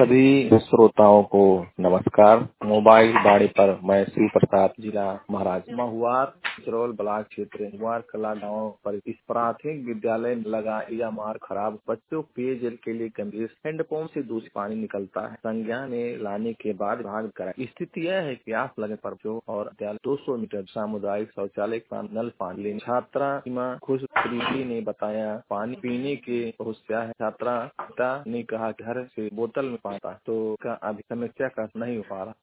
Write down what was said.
सभी श्रोताओं को नमस्कार। मोबाइल बाड़ी पर मैं शिव प्रसाद, जिला महाराज महुआर चिरौल ब्लॉक क्षेत्र महुआर कला गाँव पर इस प्राथमिक विद्यालय में लगा यह मार्ग खराब बच्चों पेयजल के लिए गंभीर हैंडपंप से दूषित पानी निकलता है। संज्ञान में लाने के बाद भाग कराई। स्थिति यह है कि प्यास लगने पर बच्चों और विद्यालय 200 मीटर सामुदायिक शौचालय का नल पानी लेने छात्रा खुश प्रीति ने बताया पानी पीने के समस्या है। छात्रा पिता ने कहा घर से बोतल में पाता तो का अभी समस्या का नहीं हो पा रहा।